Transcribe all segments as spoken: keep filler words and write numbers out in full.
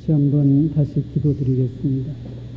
같이 한번 다시 기도드리겠습니다.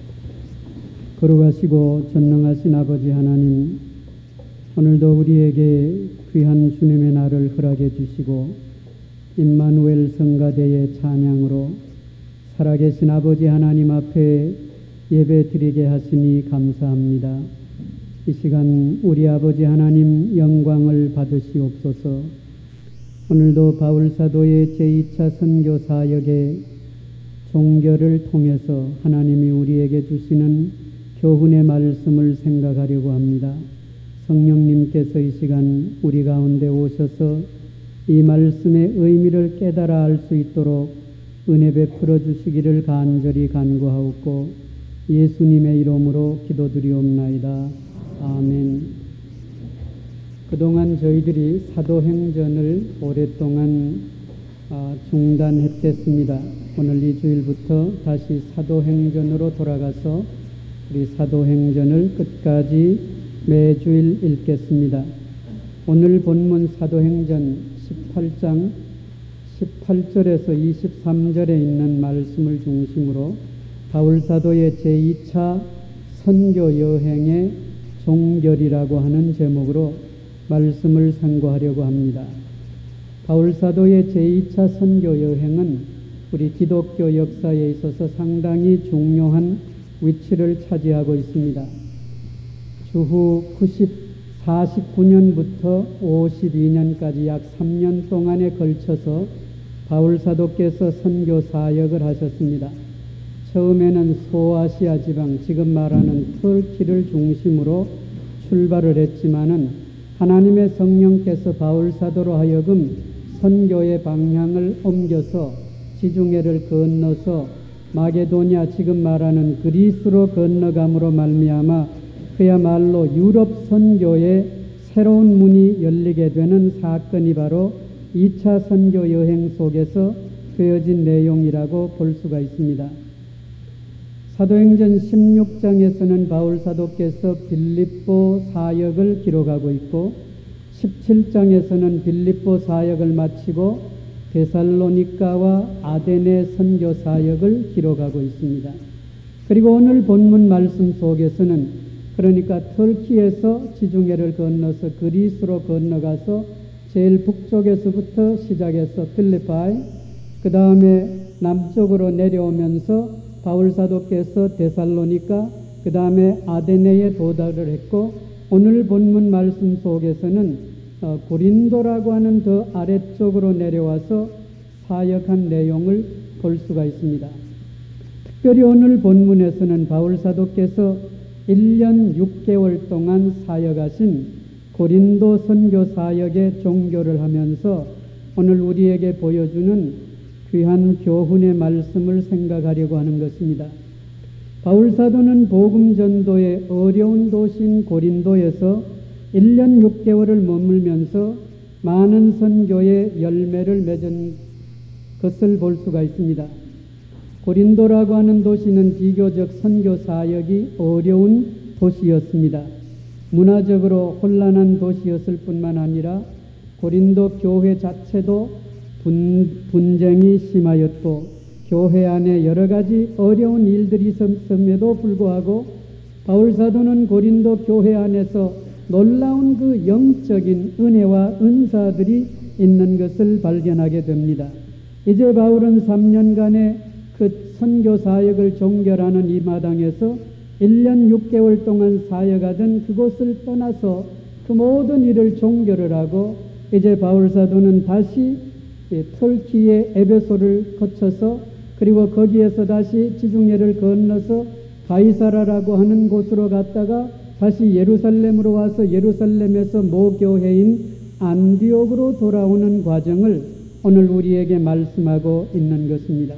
거룩하시고 전능하신 아버지 하나님, 오늘도 우리에게 귀한 주님의 날을 허락해 주시고 임마누엘 성가대의 찬양으로 살아계신 아버지 하나님 앞에 예배 드리게 하시니 감사합니다. 이 시간 우리 아버지 하나님 영광을 받으시옵소서. 오늘도 바울사도의 제이 차 선교 사역의 종결을 통해서 하나님이 우리에게 주시는 교훈의 말씀을 생각하려고 합니다. 성령님께서 이 시간 우리 가운데 오셔서 이 말씀의 의미를 깨달아 알 수 있도록 은혜 베풀어 주시기를 간절히 간구하옵고 예수님의 이름으로 기도드리옵나이다. 아멘. 그동안 저희들이 사도행전을 오랫동안 중단했겠습니다. 오늘 이 주일부터 다시 사도행전으로 돌아가서 우리 사도행전을 끝까지 매주일 읽겠습니다. 오늘 본문 사도행전 십팔 장 십팔 절에서 이십삼 절에 있는 말씀을 중심으로 바울사도의 제이 차 선교 여행의 종결이라고 하는 제목으로 말씀을 상고하려고 합니다. 바울사도의 제이 차 선교 여행은 우리 기독교 역사에 있어서 상당히 중요한 위치를 차지하고 있습니다. 주후 사십구 년부터 오십이 년까지 약 삼 년 동안에 걸쳐서 바울사도께서 선교 사역을 하셨습니다. 처음에는 소아시아 지방, 지금 말하는 터키를 중심으로 출발을 했지만은 하나님의 성령께서 바울사도로 하여금 선교의 방향을 옮겨서 지중해를 건너서 마게도냐, 지금 말하는 그리스로 건너감으로 말미암아 그야말로 유럽 선교의 새로운 문이 열리게 되는 사건이 바로 이 차 선교 여행 속에서 되어진 내용이라고 볼 수가 있습니다. 사도행전 십육 장에서는 바울사도께서 빌립보 사역을 기록하고 있고 십칠 장에서는 빌립보 사역을 마치고 데살로니가와 아데네 선교 사역을 기록하고 있습니다. 그리고 오늘 본문 말씀 속에서는 그러니까 터키에서 지중해를 건너서 그리스로 건너가서 제일 북쪽에서부터 시작해서 필리파이, 그 다음에 남쪽으로 내려오면서 바울사도께서 데살로니가, 그 다음에 아데네에 도달을 했고 오늘 본문 말씀 속에서는 고린도라고 하는 더 아래쪽으로 내려와서 사역한 내용을 볼 수가 있습니다. 특별히 오늘 본문에서는 바울사도께서 일 년 육 개월 동안 사역하신 고린도 선교 사역의 종교를 하면서 오늘 우리에게 보여주는 귀한 교훈의 말씀을 생각하려고 하는 것입니다. 바울사도는 복음 전도의 어려운 도시인 고린도에서 일 년 육 개월을 머물면서 많은 선교의 열매를 맺은 것을 볼 수가 있습니다. 고린도라고 하는 도시는 비교적 선교 사역이 어려운 도시였습니다. 문화적으로 혼란한 도시였을 뿐만 아니라 고린도 교회 자체도 분, 분쟁이 심하였고 교회 안에 여러 가지 어려운 일들이 있었음에도 불구하고 바울사도는 고린도 교회 안에서 놀라운 그 영적인 은혜와 은사들이 있는 것을 발견하게 됩니다. 이제 바울은 삼 년간의 그 선교 사역을 종결하는 이 마당에서 일 년 육 개월 동안 사역하던 그곳을 떠나서 그 모든 일을 종결을 하고 이제 바울사도는 다시 터키의 에베소를 거쳐서 그리고 거기에서 다시 지중해를 건너서 가이사라라고 하는 곳으로 갔다가 다시 예루살렘으로 와서 예루살렘에서 모교회인 안디옥으로 돌아오는 과정을 오늘 우리에게 말씀하고 있는 것입니다.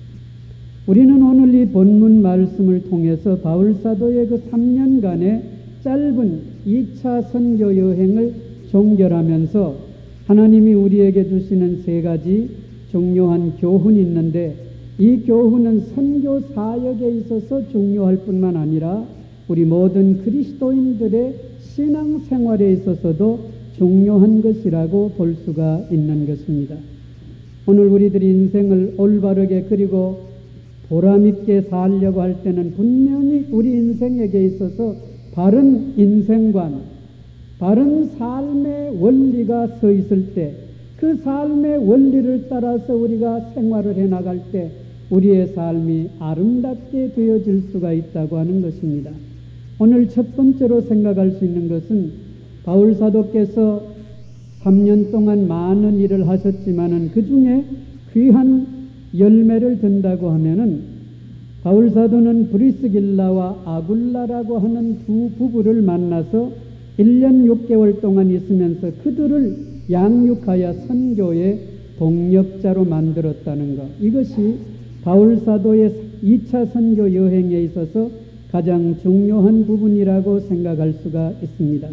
우리는 오늘 이 본문 말씀을 통해서 바울사도의 그 삼 년간의 짧은 이 차 선교 여행을 종결하면서 하나님이 우리에게 주시는 세 가지 중요한 교훈이 있는데 이 교훈은 선교 사역에 있어서 중요할 뿐만 아니라 우리 모든 그리스도인들의 신앙생활에 있어서도 중요한 것이라고 볼 수가 있는 것입니다. 오늘 우리들이 인생을 올바르게 그리고 보람있게 살려고 할 때는 분명히 우리 인생에게 있어서 바른 인생관, 바른 삶의 원리가 서 있을 때, 그 삶의 원리를 따라서 우리가 생활을 해나갈 때 우리의 삶이 아름답게 되어질 수가 있다고 하는 것입니다. 오늘 첫 번째로 생각할 수 있는 것은 바울 사도께서 삼 년 동안 많은 일을 하셨지만은 그 중에 귀한 열매를 든다고 하면은 바울 사도는 브리스길라와 아굴라라고 하는 두 부부를 만나서 일 년 육 개월 동안 있으면서 그들을 양육하여 선교의 동력자로 만들었다는 것. 이것이 바울 사도의 이 차 선교 여행에 있어서 가장 중요한 부분이라고 생각할 수가 있습니다.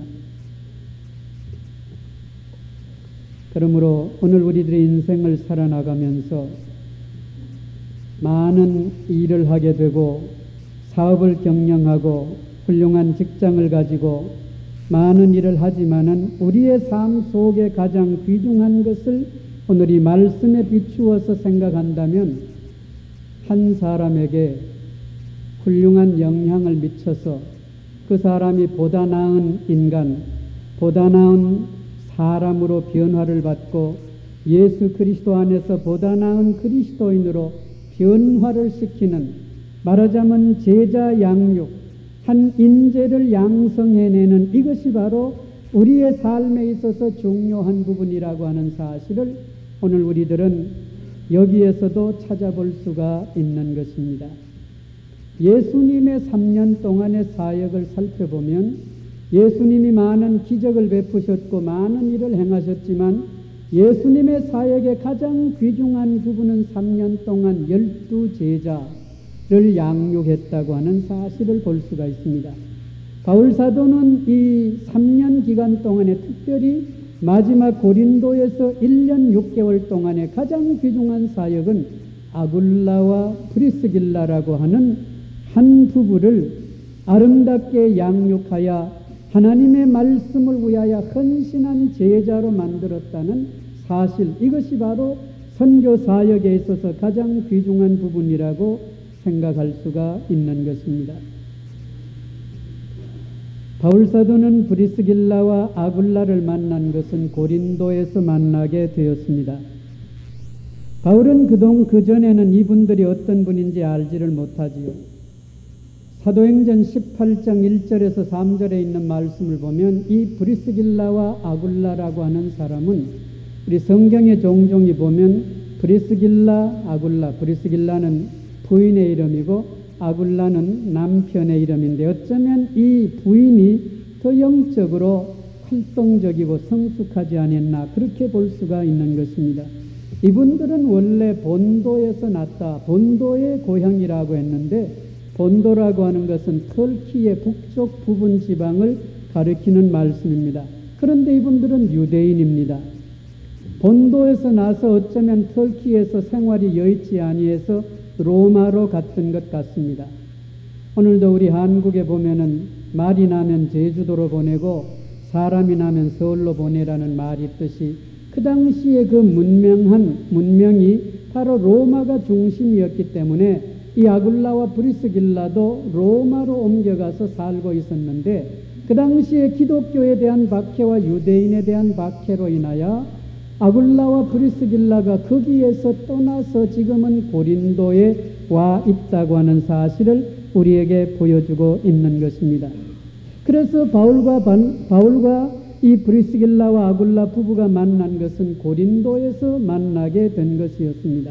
그러므로 오늘 우리들의 인생을 살아나가면서 많은 일을 하게 되고 사업을 경영하고 훌륭한 직장을 가지고 많은 일을 하지만은 우리의 삶 속에 가장 귀중한 것을 오늘 이 말씀에 비추어서 생각한다면 한 사람에게 훌륭한 영향을 미쳐서 그 사람이 보다 나은 인간, 보다 나은 사람으로 변화를 받고 예수 그리스도 안에서 보다 나은 그리스도인으로 변화를 시키는, 말하자면 제자 양육, 한 인재를 양성해내는 이것이 바로 우리의 삶에 있어서 중요한 부분이라고 하는 사실을 오늘 우리들은 여기에서도 찾아볼 수가 있는 것입니다. 예수님의 삼 년 동안의 사역을 살펴보면 예수님이 많은 기적을 베푸셨고 많은 일을 행하셨지만 예수님의 사역의 가장 귀중한 부분은 삼 년 동안 열두 제자를 양육했다고 하는 사실을 볼 수가 있습니다. 바울 사도는 이 삼 년 기간 동안에 특별히 마지막 고린도에서 일 년 육 개월 동안의 가장 귀중한 사역은 아굴라와 프리스길라라고 하는 한 부부를 아름답게 양육하여 하나님의 말씀을 위하여 헌신한 제자로 만들었다는 사실, 이것이 바로 선교 사역에 있어서 가장 귀중한 부분이라고 생각할 수가 있는 것입니다. 바울 사도는 브리스길라와 아굴라를 만난 것은 고린도에서 만나게 되었습니다. 바울은 그동 그전에는 이분들이 어떤 분인지 알지를 못하지요. 사도행전 십팔 장 일 절에서 삼 절에 있는 말씀을 보면 이 브리스길라와 아굴라라고 하는 사람은 우리 성경에 종종 보면 브리스길라, 아굴라, 브리스길라는 부인의 이름이고 아굴라는 남편의 이름인데 어쩌면 이 부인이 더 영적으로 활동적이고 성숙하지 않았나 그렇게 볼 수가 있는 것입니다. 이분들은 원래 본도에서 났다, 본도의 고향이라고 했는데 본도라고 하는 것은 터키의 북쪽 부분 지방을 가리키는 말씀입니다. 그런데 이분들은 유대인입니다. 본도에서 나서 어쩌면 터키에서 생활이 여의치 아니해서 로마로 갔던 것 같습니다. 오늘도 우리 한국에 보면은 말이 나면 제주도로 보내고 사람이 나면 서울로 보내라는 말이 있듯이 그 당시에 그 문명한 문명이 바로 로마가 중심이었기 때문에 이 아굴라와 브리스길라도 로마로 옮겨가서 살고 있었는데 그 당시에 기독교에 대한 박해와 유대인에 대한 박해로 인하여 아굴라와 브리스길라가 거기에서 떠나서 지금은 고린도에 와 있다고 하는 사실을 우리에게 보여주고 있는 것입니다. 그래서 바울과, 반, 바울과 이 브리스길라와 아굴라 부부가 만난 것은 고린도에서 만나게 된 것이었습니다.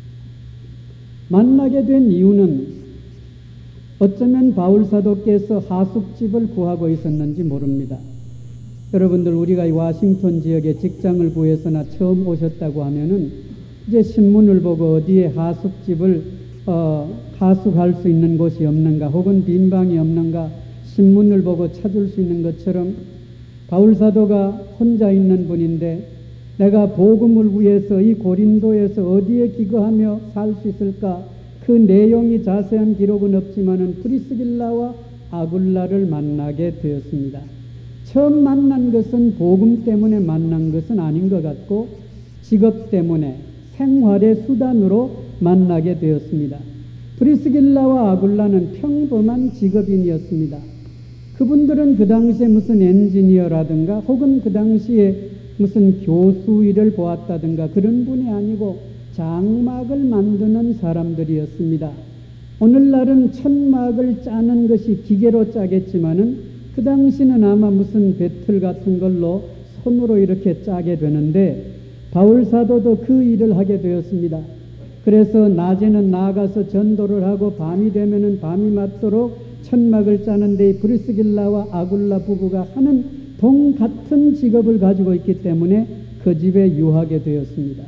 만나게 된 이유는 어쩌면 바울 사도께서 하숙집을 구하고 있었는지 모릅니다. 여러분들 우리가 이 워싱턴 지역에 직장을 구해서나 처음 오셨다고 하면은 이제 신문을 보고 어디에 하숙집을 어, 하숙할 수 있는 곳이 없는가 혹은 빈 방이 없는가 신문을 보고 찾을 수 있는 것처럼 바울 사도가 혼자 있는 분인데 내가 복음을 위해서 이 고린도에서 어디에 기거하며 살 수 있을까? 그 내용이 자세한 기록은 없지만은 브리스길라와 아굴라를 만나게 되었습니다. 처음 만난 것은 복음 때문에 만난 것은 아닌 것 같고 직업 때문에 생활의 수단으로 만나게 되었습니다. 브리스길라와 아굴라는 평범한 직업인이었습니다. 그분들은 그 당시에 무슨 엔지니어라든가 혹은 그 당시에 무슨 교수 일을 보았다든가 그런 분이 아니고 장막을 만드는 사람들이었습니다. 오늘날은 천막을 짜는 것이 기계로 짜겠지만은 그 당시는 아마 무슨 배틀 같은 걸로 손으로 이렇게 짜게 되는데 바울 사도도 그 일을 하게 되었습니다. 그래서 낮에는 나가서 전도를 하고 밤이 되면은 밤이 맞도록 천막을 짜는데 브리스길라와 아굴라 부부가 하는 동 같은 직업을 가지고 있기 때문에 그 집에 유하게 되었습니다.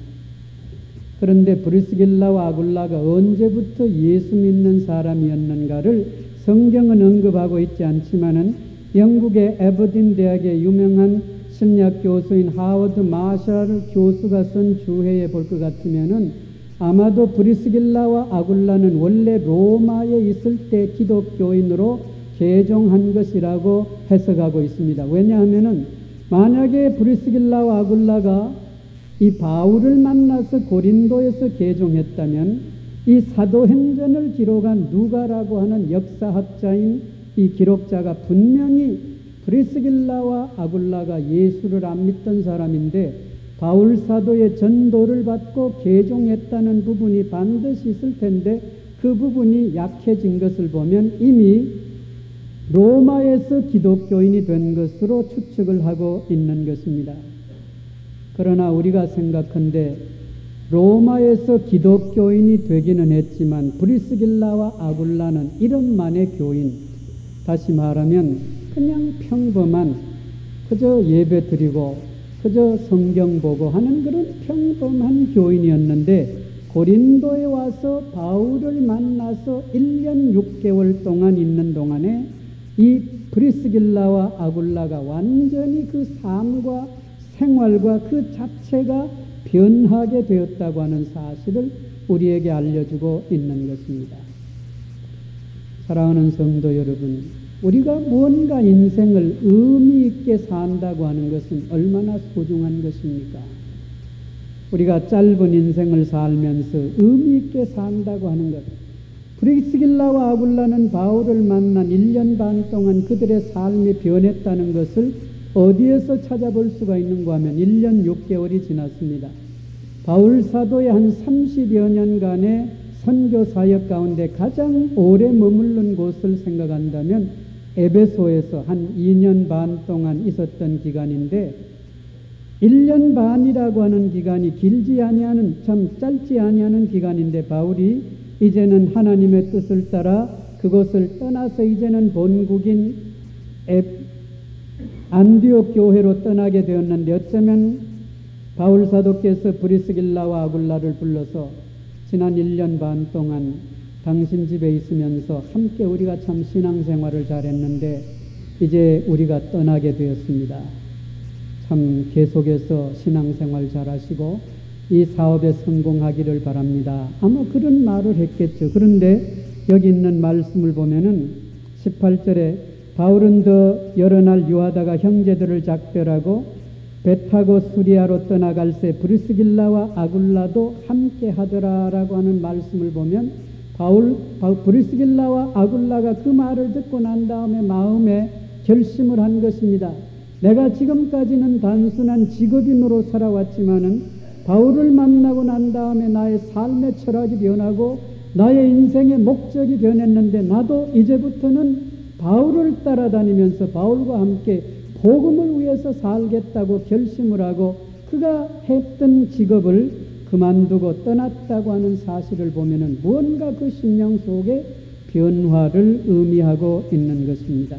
그런데 브리스길라와 아굴라가 언제부터 예수 믿는 사람이었는가를 성경은 언급하고 있지 않지만은 영국의 에버딘 대학의 유명한 심리학 교수인 하워드 마샬 교수가 쓴 주해에 볼 것 같으면은 아마도 브리스길라와 아굴라는 원래 로마에 있을 때 기독교인으로 개종한 것이라고 해석하고 있습니다. 왜냐하면은 만약에 브리스길라와 아굴라가 이 바울을 만나서 고린도에서 개종했다면 이 사도행전을 기록한 누가라고 하는 역사학자인 이 기록자가 분명히 브리스길라와 아굴라가 예수를 안 믿던 사람인데 바울 사도의 전도를 받고 개종했다는 부분이 반드시 있을 텐데 그 부분이 약해진 것을 보면 이미 로마에서 기독교인이 된 것으로 추측을 하고 있는 것입니다. 그러나 우리가 생각한데 로마에서 기독교인이 되기는 했지만 브리스길라와 아굴라는 이름만의 교인, 다시 말하면 그냥 평범한 그저 예배 드리고 그저 성경 보고 하는 그런 평범한 교인이었는데 고린도에 와서 바울을 만나서 일 년 육 개월 동안 있는 동안에 이 브리스길라와 아굴라가 완전히 그 삶과 생활과 그 자체가 변하게 되었다고 하는 사실을 우리에게 알려주고 있는 것입니다. 사랑하는 성도 여러분, 우리가 무언가 인생을 의미 있게 산다고 하는 것은 얼마나 소중한 것입니까? 우리가 짧은 인생을 살면서 의미 있게 산다고 하는 것. 브리스길라와 아굴라는 바울을 만난 일 년 반 동안 그들의 삶이 변했다는 것을 어디에서 찾아볼 수가 있는가 하면 일 년 육 개월이 지났습니다. 바울 사도의 한 삼십여 년간의 선교 사역 가운데 가장 오래 머무른 곳을 생각한다면 에베소에서 한 이 년 반 동안 있었던 기간인데 일 년 반이라고 하는 기간이 길지 아니하는 참 짧지 아니하는 기간인데 바울이 이제는 하나님의 뜻을 따라 그곳을 떠나서 이제는 본국인 안디옥 교회로 떠나게 되었는데 어쩌면 바울 사도께서 브리스길라와 아굴라를 불러서 지난 일 년 반 동안 당신 집에 있으면서 함께 우리가 참 신앙생활을 잘했는데 이제 우리가 떠나게 되었습니다. 참 계속해서 신앙생활 잘하시고 이 사업에 성공하기를 바랍니다. 아마 그런 말을 했겠죠. 그런데 여기 있는 말씀을 보면은 십팔 절에 바울은 더 여러 날 유하다가 형제들을 작별하고 배 타고 수리아로 떠나갈새 브리스길라와 아굴라도 함께 하더라라고 하는 말씀을 보면 바울, 바울 브리스길라와 아굴라가 그 말을 듣고 난 다음에 마음에 결심을 한 것입니다. 내가 지금까지는 단순한 직업인으로 살아왔지만은 바울을 만나고 난 다음에 나의 삶의 철학이 변하고 나의 인생의 목적이 변했는데 나도 이제부터는 바울을 따라다니면서 바울과 함께 복음을 위해서 살겠다고 결심을 하고 그가 했던 직업을 그만두고 떠났다고 하는 사실을 보면은 무언가 그 심령 속에 변화를 의미하고 있는 것입니다.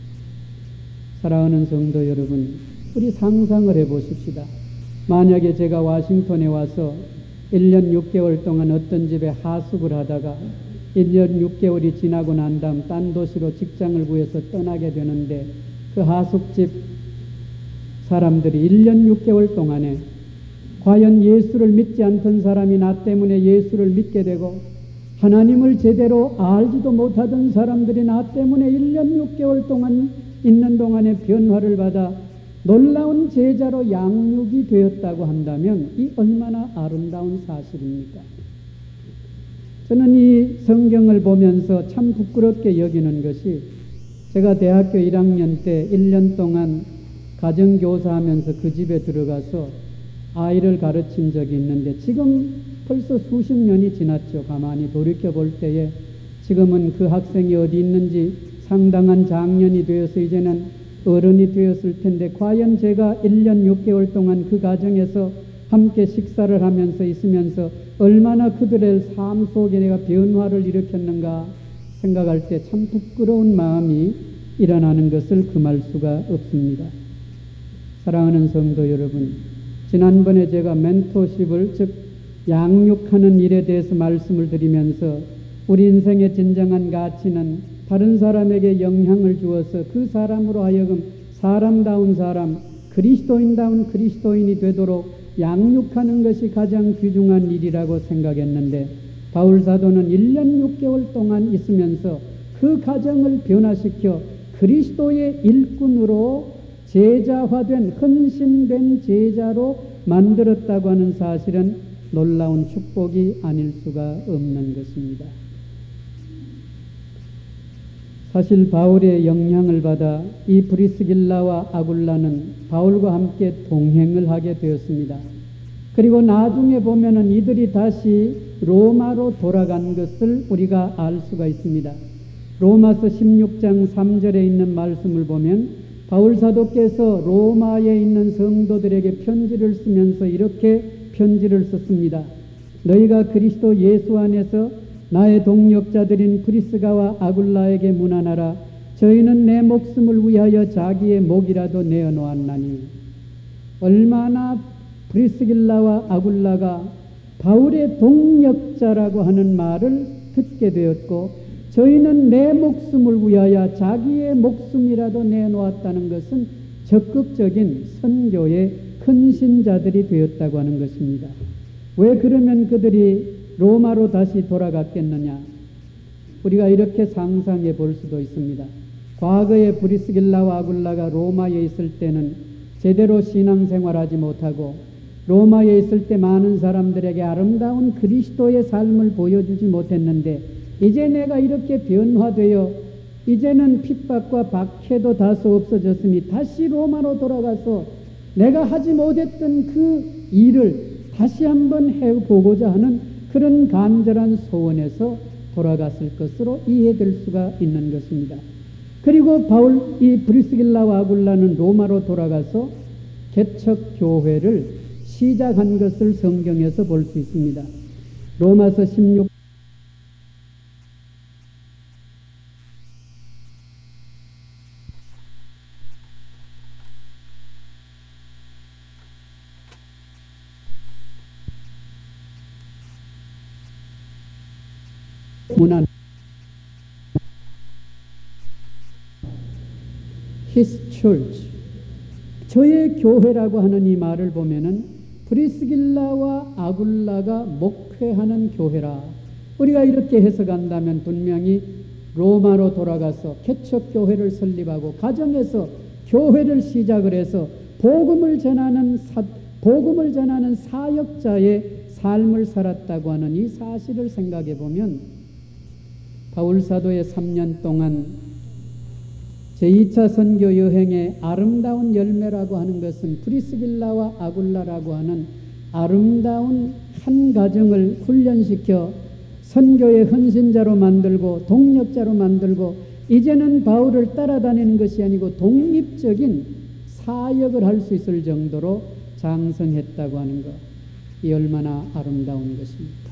사랑하는 성도 여러분, 우리 상상을 해보십시다. 만약에 제가 워싱턴에 와서 일 년 육 개월 동안 어떤 집에 하숙을 하다가 일 년 육 개월이 지나고 난 다음 딴 도시로 직장을 구해서 떠나게 되는데 그 하숙집 사람들이 일 년 육 개월 동안에 과연 예수를 믿지 않던 사람이 나 때문에 예수를 믿게 되고 하나님을 제대로 알지도 못하던 사람들이 나 때문에 일 년 육 개월 동안 있는 동안에 변화를 받아 놀라운 제자로 양육이 되었다고 한다면 이 얼마나 아름다운 사실입니까? 저는 이 성경을 보면서 참 부끄럽게 여기는 것이, 제가 대학교 일 학년 때 일 년 동안 가정교사 하면서 그 집에 들어가서 아이를 가르친 적이 있는데, 지금 벌써 수십 년이 지났죠. 가만히 돌이켜 볼 때에 지금은 그 학생이 어디 있는지 상당한 장년이 되어서 이제는 어른이 되었을 텐데, 과연 제가 일 년 육 개월 동안 그 가정에서 함께 식사를 하면서 있으면서 얼마나 그들의 삶 속에 내가 변화를 일으켰는가 생각할 때 참 부끄러운 마음이 일어나는 것을 금할 수가 없습니다. 사랑하는 성도 여러분, 지난번에 제가 멘토십을, 즉 양육하는 일에 대해서 말씀을 드리면서 우리 인생의 진정한 가치는 다른 사람에게 영향을 주어서 그 사람으로 하여금 사람다운 사람, 그리스도인다운 그리스도인이 되도록 양육하는 것이 가장 귀중한 일이라고 생각했는데, 바울 사도는 일 년 육 개월 동안 있으면서 그 가정을 변화시켜 그리스도의 일꾼으로 제자화된, 헌신된 제자로 만들었다고 하는 사실은 놀라운 축복이 아닐 수가 없는 것입니다. 사실 바울의 영향을 받아 이 브리스길라와 아굴라는 바울과 함께 동행을 하게 되었습니다. 그리고 나중에 보면은 이들이 다시 로마로 돌아간 것을 우리가 알 수가 있습니다. 로마서 십육 장 삼 절에 있는 말씀을 보면 바울 사도께서 로마에 있는 성도들에게 편지를 쓰면서 이렇게 편지를 썼습니다. 너희가 그리스도 예수 안에서 나의 동역자들인 브리스가와 아굴라에게 문안하라. 저희는 내 목숨을 위하여 자기의 목이라도 내어놓았나니. 얼마나 브리스길라와 아굴라가 바울의 동역자라고 하는 말을 듣게 되었고, 저희는 내 목숨을 위하여 자기의 목숨이라도 내놓았다는 것은 적극적인 선교의 헌신자들이 되었다고 하는 것입니다. 왜 그러면 그들이 로마로 다시 돌아갔겠느냐? 우리가 이렇게 상상해 볼 수도 있습니다. 과거에 브리스길라와 아굴라가 로마에 있을 때는 제대로 신앙생활하지 못하고 로마에 있을 때 많은 사람들에게 아름다운 그리스도의 삶을 보여주지 못했는데, 이제 내가 이렇게 변화되어 이제는 핍박과 박해도 다소 없어졌으니 다시 로마로 돌아가서 내가 하지 못했던 그 일을 다시 한번 해보고자 하는 그런 간절한 소원에서 돌아갔을 것으로 이해될 수가 있는 것입니다. 그리고 바울, 이 브리스길라와 아굴라는 로마로 돌아가서 개척 교회를 시작한 것을 성경에서 볼 수 있습니다. 로마서 십육 문안 His Church, 저의 교회라고 하는 이 말을 보면은 브리스길라와 아굴라가 목회하는 교회라. 우리가 이렇게 해석한다면 분명히 로마로 돌아가서 개척 교회를 설립하고 가정에서 교회를 시작을 해서 복음을 전하는 사, 복음을 전하는 사역자의 삶을 살았다고 하는 이 사실을 생각해 보면, 바울 사도의 삼 년 동안 제이 차 선교 여행의 아름다운 열매라고 하는 것은 브리스길라와 아굴라라고 하는 아름다운 한 가정을 훈련시켜 선교의 헌신자로 만들고 동력자로 만들고, 이제는 바울을 따라다니는 것이 아니고 독립적인 사역을 할 수 있을 정도로 장성했다고 하는 것, 이 얼마나 아름다운 것입니까?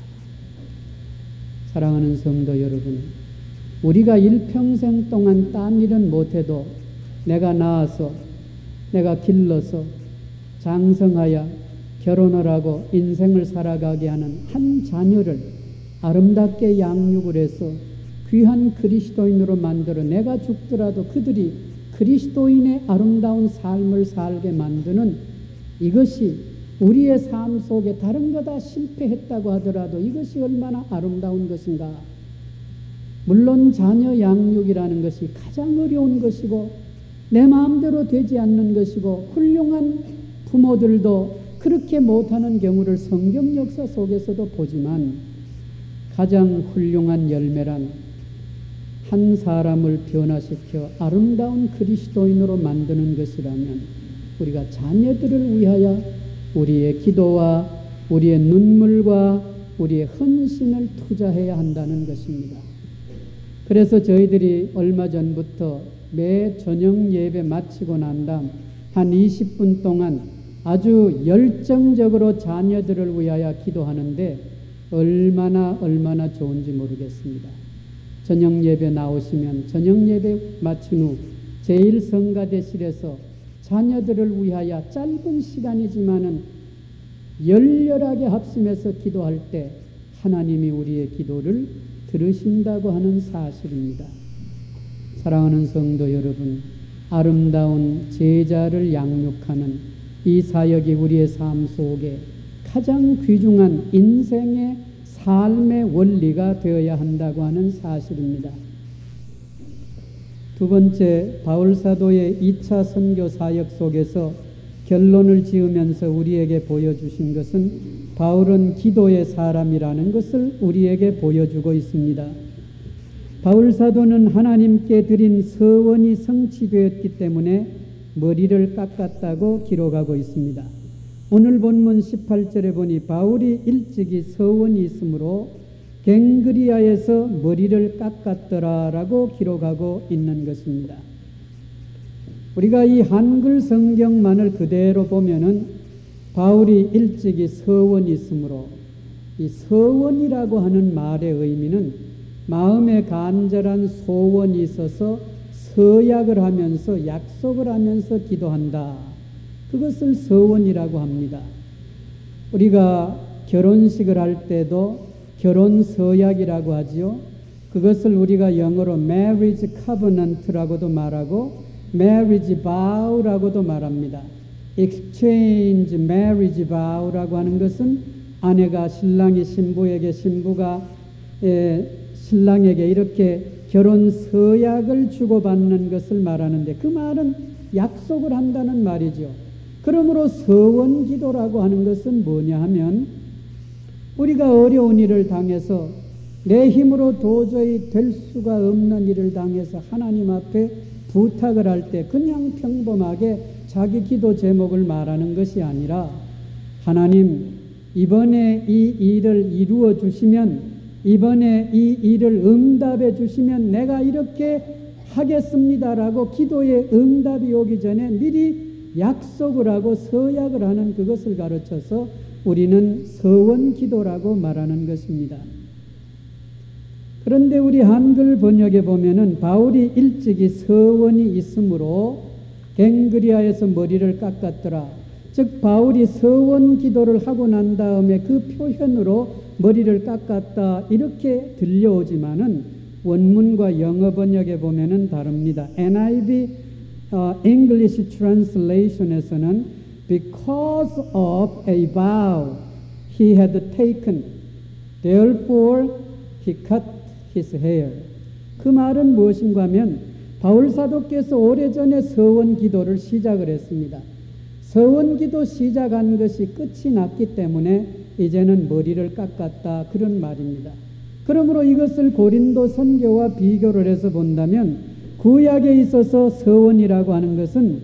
사랑하는 성도 여러분, 우리가 일평생 동안 딴 일은 못해도 내가 낳아서, 내가 길러서, 장성하여 결혼을 하고 인생을 살아가게 하는 한 자녀를 아름답게 양육을 해서 귀한 그리스도인으로 만들어 내가 죽더라도 그들이 그리스도인의 아름다운 삶을 살게 만드는, 이것이 우리의 삶 속에 다른 거 다 실패했다고 하더라도 이것이 얼마나 아름다운 것인가. 물론 자녀 양육이라는 것이 가장 어려운 것이고 내 마음대로 되지 않는 것이고, 훌륭한 부모들도 그렇게 못하는 경우를 성경 역사 속에서도 보지만, 가장 훌륭한 열매란 한 사람을 변화시켜 아름다운 그리스도인으로 만드는 것이라면 우리가 자녀들을 위하여 우리의 기도와 우리의 눈물과 우리의 헌신을 투자해야 한다는 것입니다. 그래서 저희들이 얼마 전부터 매 저녁 예배 마치고 난 다음 한 이십 분 동안 아주 열정적으로 자녀들을 위하여 기도하는데 얼마나 얼마나 좋은지 모르겠습니다. 저녁 예배 나오시면 저녁 예배 마친 후 제일 성가대실에서 자녀들을 위하여 짧은 시간이지만은 열렬하게 합심해서 기도할 때 하나님이 우리의 기도를 들으신다고 하는 사실입니다. 사랑하는 성도 여러분, 아름다운 제자를 양육하는 이 사역이 우리의 삶 속에 가장 귀중한 인생의 삶의 원리가 되어야 한다고 하는 사실입니다. 두 번째, 바울사도의 이 차 선교 사역 속에서 결론을 지으면서 우리에게 보여주신 것은 바울은 기도의 사람이라는 것을 우리에게 보여주고 있습니다. 바울사도는 하나님께 드린 서원이 성취되었기 때문에 머리를 깎았다고 기록하고 있습니다. 오늘 본문 십팔 절에 보니 바울이 일찍이 서원이 있으므로 갱그리아에서 머리를 깎았더라라고 기록하고 있는 것입니다. 우리가 이 한글 성경만을 그대로 보면은 바울이 일찍이 서원이 있으므로 이 서원이라고 하는 말의 의미는 마음에 간절한 소원이 있어서 서약을 하면서 약속을 하면서 기도한다. 그것을 서원이라고 합니다. 우리가 결혼식을 할 때도 결혼 서약이라고 하지요. 그것을 우리가 영어로 marriage covenant라고도 말하고 marriage vow라고도 말합니다. exchange marriage vow라고 하는 것은 아내가 신랑이 신부에게, 신부가 에, 신랑에게 이렇게 결혼 서약을 주고받는 것을 말하는데 그 말은 약속을 한다는 말이죠. 그러므로 서원 기도라고 하는 것은 뭐냐 하면 우리가 어려운 일을 당해서 내 힘으로 도저히 될 수가 없는 일을 당해서 하나님 앞에 부탁을 할 때 그냥 평범하게 자기 기도 제목을 말하는 것이 아니라 하나님, 이번에 이 일을 이루어 주시면, 이번에 이 일을 응답해 주시면 내가 이렇게 하겠습니다라고 기도의 응답이 오기 전에 미리 약속을 하고 서약을 하는 그것을 가르쳐서 우리는 서원 기도라고 말하는 것입니다. 그런데 우리 한글 번역에 보면은 바울이 일찍이 서원이 있으므로 갱그리아에서 머리를 깎았더라. 즉 바울이 서원 기도를 하고 난 다음에 그 표현으로 머리를 깎았다 이렇게 들려오지만은 원문과 영어 번역에 보면은 다릅니다. 엔 아이 비 uh, English translation에서는 because of a vow he had taken, therefore he cut his hair. 그 말은 무엇인가 하면 바울 사도께서 오래전에 서원 기도를 시작을 했습니다. 서원 기도 시작한 것이 끝이 났기 때문에 이제는 머리를 깎았다 그런 말입니다. 그러므로 이것을 고린도 선교와 비교를 해서 본다면 구약에 있어서 서원이라고 하는 것은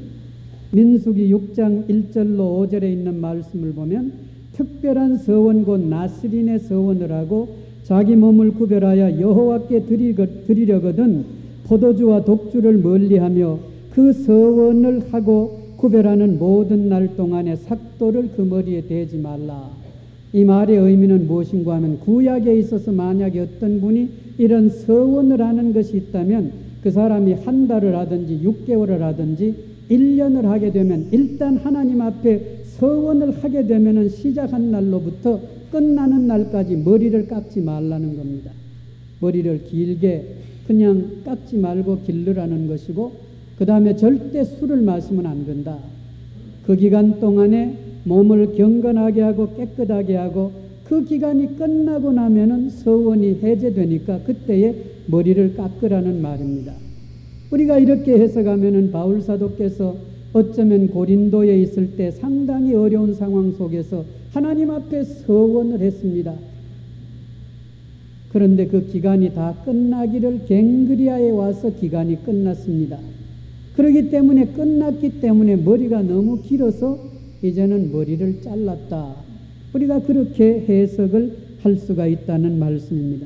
민수기 육 장 일 절로 오 절에 있는 말씀을 보면 특별한 서원 곧 나스린의 서원을 하고 자기 몸을 구별하여 여호와께 드리려거든 포도주와 독주를 멀리하며 그 서원을 하고 구별하는 모든 날 동안에 삭도를 그 머리에 대지 말라. 이 말의 의미는 무엇인가 하면 구약에 있어서 만약에 어떤 분이 이런 서원을 하는 것이 있다면 그 사람이 한 달을 하든지 육 개월을 하든지 일 년을 하게 되면 일단 하나님 앞에 서원을 하게 되면 시작한 날로부터 끝나는 날까지 머리를 깎지 말라는 겁니다. 머리를 길게 그냥 깎지 말고 길르라는 것이고 그 다음에 절대 술을 마시면 안 된다. 그 기간 동안에 몸을 경건하게 하고 깨끗하게 하고 그 기간이 끝나고 나면은 서원이 해제되니까 그때에 머리를 깎으라는 말입니다. 우리가 이렇게 해석하면은 바울 사도께서 어쩌면 고린도에 있을 때 상당히 어려운 상황 속에서 하나님 앞에 서원을 했습니다. 그런데 그 기간이 다 끝나기를 갱그리아에 와서 기간이 끝났습니다. 그렇기 때문에 끝났기 때문에 머리가 너무 길어서 이제는 머리를 잘랐다. 우리가 그렇게 해석을 할 수가 있다는 말씀입니다.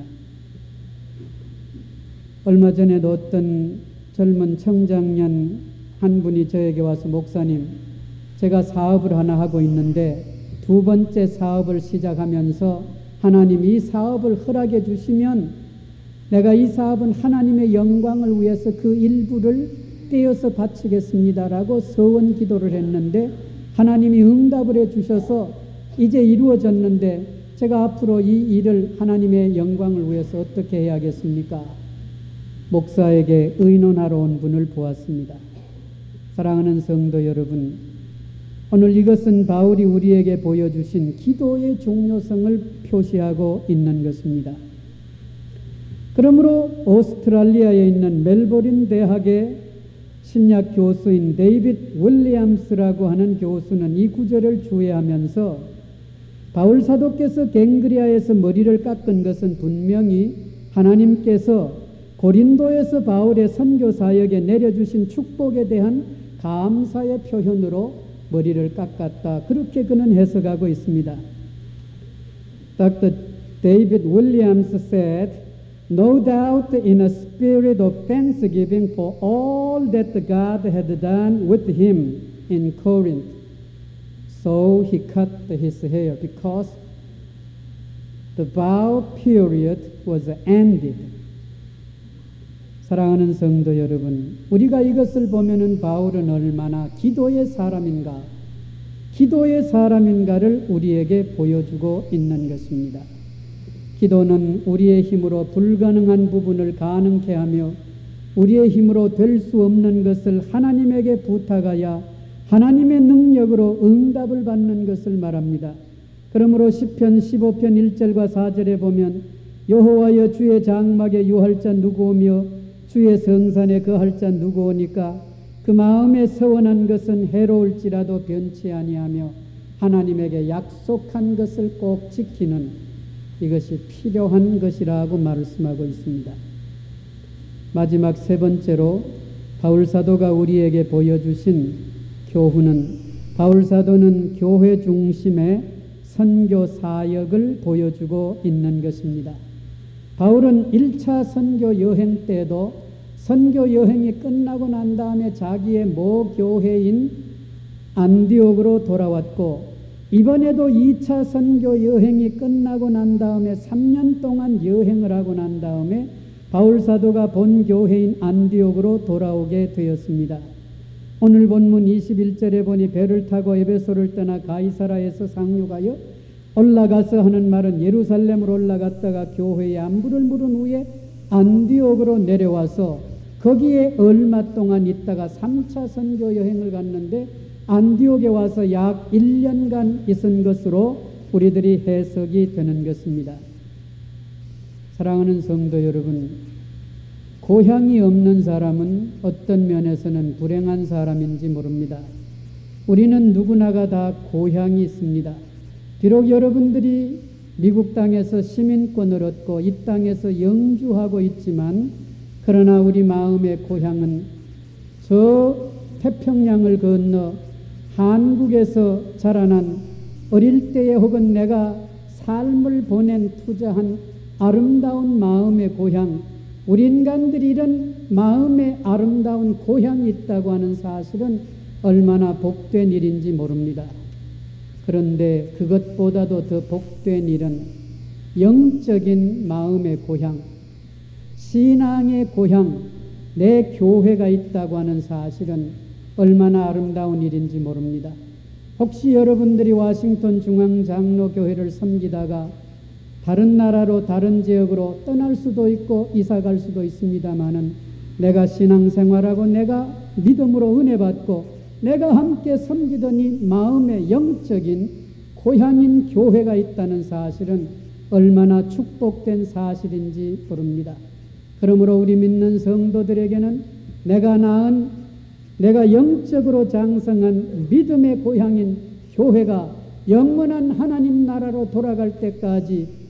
얼마 전에도 어떤 젊은 청장년 한 분이 저에게 와서 목사님, 제가 사업을 하나 하고 있는데 두 번째 사업을 시작하면서 하나님이 이 사업을 허락해 주시면 내가 이 사업은 하나님의 영광을 위해서 그 일부를 떼어서 바치겠습니다라고 서원 기도를 했는데 하나님이 응답을 해 주셔서 이제 이루어졌는데 제가 앞으로 이 일을 하나님의 영광을 위해서 어떻게 해야겠습니까? 목사에게 의논하러 온 분을 보았습니다. 사랑하는 성도 여러분, 오늘 이것은 바울이 우리에게 보여주신 기도의 중요성을 표시하고 있는 것입니다. 그러므로 오스트랄리아에 있는 멜버른 대학의 신약 교수인 데이빗 윌리엄스라고 하는 교수는 이 구절을 주의하면서 바울 사도께서 갱그리아에서 머리를 깎은 것은 분명히 하나님께서 고린도에서 바울의 선교 사역에 내려주신 축복에 대한 감사의 표현으로 머리를 깎았다. 그렇게 그는 해석하고 있습니다. Doctor David Williams said, "No doubt in a spirit of thanksgiving for all that God had done with him in Corinth. So he cut his hair because the vow period was ended." 사랑하는 성도 여러분, 우리가 이것을 보면은 바울은 얼마나 기도의 사람인가, 기도의 사람인가를 우리에게 보여주고 있는 것입니다. 기도는 우리의 힘으로 불가능한 부분을 가능케 하며 우리의 힘으로 될 수 없는 것을 하나님에게 부탁하여 하나님의 능력으로 응답을 받는 것을 말합니다. 그러므로 시편 십오 편 일 절과 사 절에 보면 여호와여 주의 장막에 유할 자 누구오며 주의 성산에 거할 자 누구오니까 그 마음에 서원한 것은 해로울지라도 변치 아니하며 하나님에게 약속한 것을 꼭 지키는 이것이 필요한 것이라고 말씀하고 있습니다. 마지막 세 번째로 바울 사도가 우리에게 보여주신 교훈은 바울 사도는 교회 중심의 선교 사역을 보여주고 있는 것입니다. 바울은 일 차 선교 여행 때도 선교 여행이 끝나고 난 다음에 자기의 모 교회인 안디옥으로 돌아왔고 이번에도 이 차 선교 여행이 끝나고 난 다음에 삼 년 동안 여행을 하고 난 다음에 바울 사도가 본 교회인 안디옥으로 돌아오게 되었습니다. 오늘 본문 이십일 절에 보니 배를 타고 에베소를 떠나 가이사라에서 상륙하여 올라가서 하는 말은 예루살렘으로 올라갔다가 교회에 안부를 물은 후에 안디옥으로 내려와서 거기에 얼마 동안 있다가 삼 차 선교 여행을 갔는데 안디옥에 와서 약 일 년간 있은 것으로 우리들이 해석이 되는 것입니다. 사랑하는 성도 여러분, 고향이 없는 사람은 어떤 면에서는 불행한 사람인지 모릅니다. 우리는 누구나가 다 고향이 있습니다. 비록 여러분들이 미국 땅에서 시민권을 얻고 이 땅에서 영주하고 있지만 그러나 우리 마음의 고향은 저 태평양을 건너 한국에서 자라난 어릴 때에 혹은 내가 삶을 보낸 투자한 아름다운 마음의 고향, 우리 인간들이 이런 마음의 아름다운 고향이 있다고 하는 사실은 얼마나 복된 일인지 모릅니다. 그런데 그것보다도 더 복된 일은 영적인 마음의 고향, 신앙의 고향, 내 교회가 있다고 하는 사실은 얼마나 아름다운 일인지 모릅니다. 혹시 여러분들이 워싱턴 중앙장로교회를 섬기다가 다른 나라로 다른 지역으로 떠날 수도 있고 이사 갈 수도 있습니다마는 내가 신앙생활하고 내가 믿음으로 은혜 받고 내가 함께 섬기던 이 마음의 영적인 고향인 교회가 있다는 사실은 얼마나 축복된 사실인지 모릅니다. 그러므로 우리 믿는 성도들에게는 내가 낳은, 내가 영적으로 장성한 믿음의 고향인 교회가 영원한 하나님 나라로 돌아갈 때까지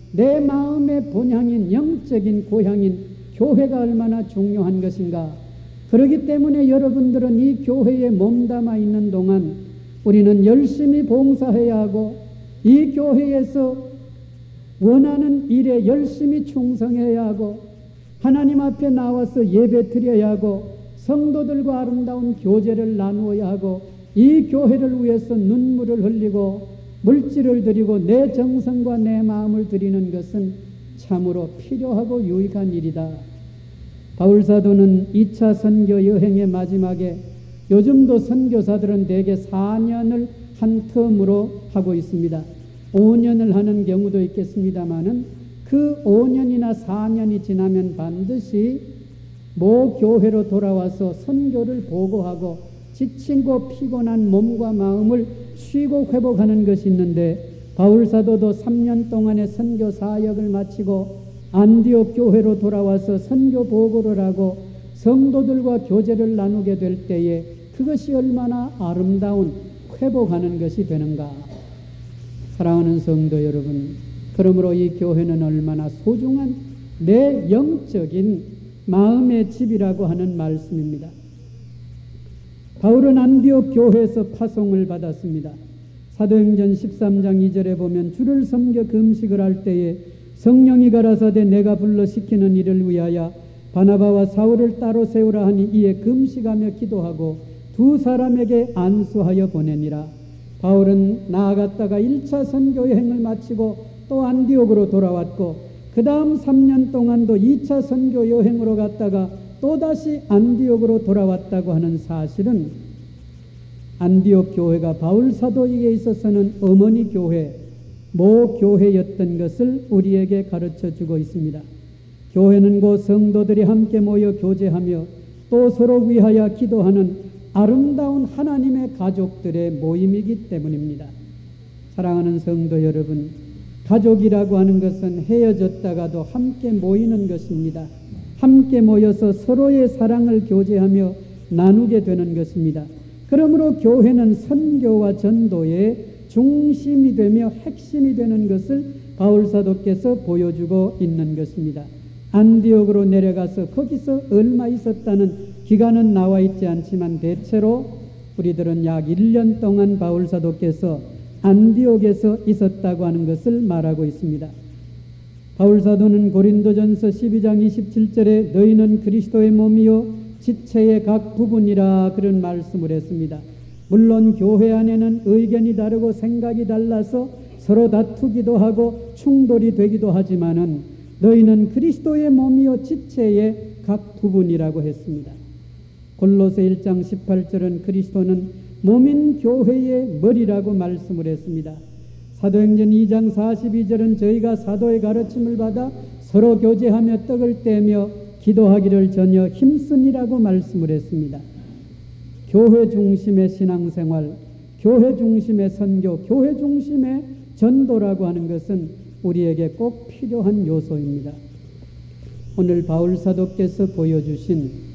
내 마음의 본향인 영적인 고향인 교회가 얼마나 중요한 것인가. 그렇기 때문에 여러분들은 이 교회에 몸담아 있는 동안 우리는 열심히 봉사해야 하고 이 교회에서 원하는 일에 열심히 충성해야 하고 하나님 앞에 나와서 예배 드려야 하고 성도들과 아름다운 교제를 나누어야 하고 이 교회를 위해서 눈물을 흘리고 물질을 드리고 내 정성과 내 마음을 드리는 것은 참으로 필요하고 유익한 일이다. 바울사도는 이 차 선교 여행의 마지막에 요즘도 선교사들은 대개 사 년을 한 텀으로 하고 있습니다. 오 년을 하는 경우도 있겠습니다마는 그 오 년이나 사 년이 지나면 반드시 모 교회로 돌아와서 선교를 보고하고 지치고 피곤한 몸과 마음을 쉬고 회복하는 것이 있는데 바울사도도 삼 년 동안의 선교 사역을 마치고 안디옥 교회로 돌아와서 선교 보고를 하고 성도들과 교제를 나누게 될 때에 그것이 얼마나 아름다운 회복하는 것이 되는가. 사랑하는 성도 여러분, 그러므로 이 교회는 얼마나 소중한 내 영적인 마음의 집이라고 하는 말씀입니다. 바울은 안디옥 교회에서 파송을 받았습니다. 사도행전 십삼 장 이 절에 보면 주를 섬겨 금식을 할 때에 성령이 가라사대 내가 불러 시키는 일을 위하여 바나바와 사울을 따로 세우라 하니 이에 금식하며 기도하고 두 사람에게 안수하여 보내니라. 바울은 나아갔다가 일 차 선교 여행을 마치고 또 안디옥으로 돌아왔고 그 다음 삼 년 동안도 이 차 선교 여행으로 갔다가 또다시 안디옥으로 돌아왔다고 하는 사실은 안디옥 교회가 바울 사도에게 있어서는 어머니 교회, 모 교회였던 것을 우리에게 가르쳐 주고 있습니다. 교회는 곧 성도들이 함께 모여 교제하며 또 서로 위하여 기도하는 아름다운 하나님의 가족들의 모임이기 때문입니다. 사랑하는 성도 여러분, 가족이라고 하는 것은 헤어졌다가도 함께 모이는 것입니다. 함께 모여서 서로의 사랑을 교제하며 나누게 되는 것입니다. 그러므로 교회는 선교와 전도의 중심이 되며 핵심이 되는 것을 바울 사도께서 보여주고 있는 것입니다. 안디옥으로 내려가서 거기서 얼마 있었다는 기간은 나와 있지 않지만 대체로 우리들은 약 일 년 동안 바울 사도께서 안디옥에서 있었다고 하는 것을 말하고 있습니다. 바울 사도는 고린도전서 십이 장 이십칠 절에 너희는 그리스도의 몸이요 지체의 각 부분이라 그런 말씀을 했습니다. 물론 교회 안에는 의견이 다르고 생각이 달라서 서로 다투기도 하고 충돌이 되기도 하지만은 너희는 그리스도의 몸이요 지체의 각 부분이라고 했습니다. 골로새 일 장 십팔 절은 그리스도는 몸인 교회의 머리라고 말씀을 했습니다. 사도행전 이 장 사십이 절은 저희가 사도의 가르침을 받아 서로 교제하며 떡을 떼며 기도하기를 전혀 힘쓰니라고 말씀을 했습니다. 교회 중심의 신앙생활, 교회 중심의 선교, 교회 중심의 전도라고 하는 것은 우리에게 꼭 필요한 요소입니다. 오늘 바울 사도께서 보여주신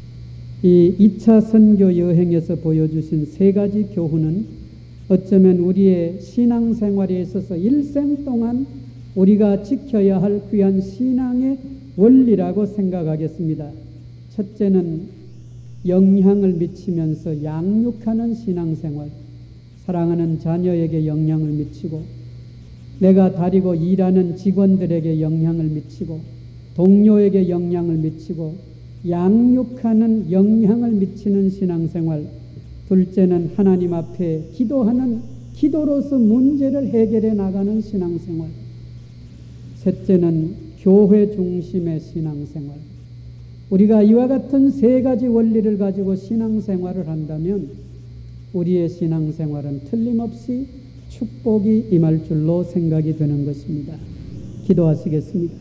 이 이 차 선교 여행에서 보여주신 세 가지 교훈은 어쩌면 우리의 신앙생활에 있어서 일생 동안 우리가 지켜야 할 귀한 신앙의 원리라고 생각하겠습니다. 첫째는 영향을 미치면서 양육하는 신앙생활, 사랑하는 자녀에게 영향을 미치고 내가 다리고 일하는 직원들에게 영향을 미치고 동료에게 영향을 미치고 양육하는 영향을 미치는 신앙생활. 둘째는 하나님 앞에 기도하는 기도로서 문제를 해결해 나가는 신앙생활. 셋째는 교회 중심의 신앙생활. 우리가 이와 같은 세 가지 원리를 가지고 신앙생활을 한다면 우리의 신앙생활은 틀림없이 축복이 임할 줄로 생각이 되는 것입니다. 기도하시겠습니다.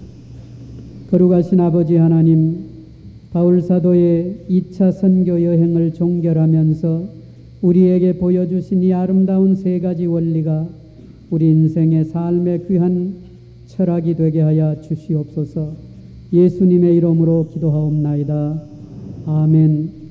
거룩하신 아버지 하나님, 바울 사도의 이 차 선교 여행을 종결하면서 우리에게 보여주신 이 아름다운 세 가지 원리가 우리 인생의 삶의 귀한 철학이 되게 하여 주시옵소서. 예수님의 이름으로 기도하옵나이다. 아멘.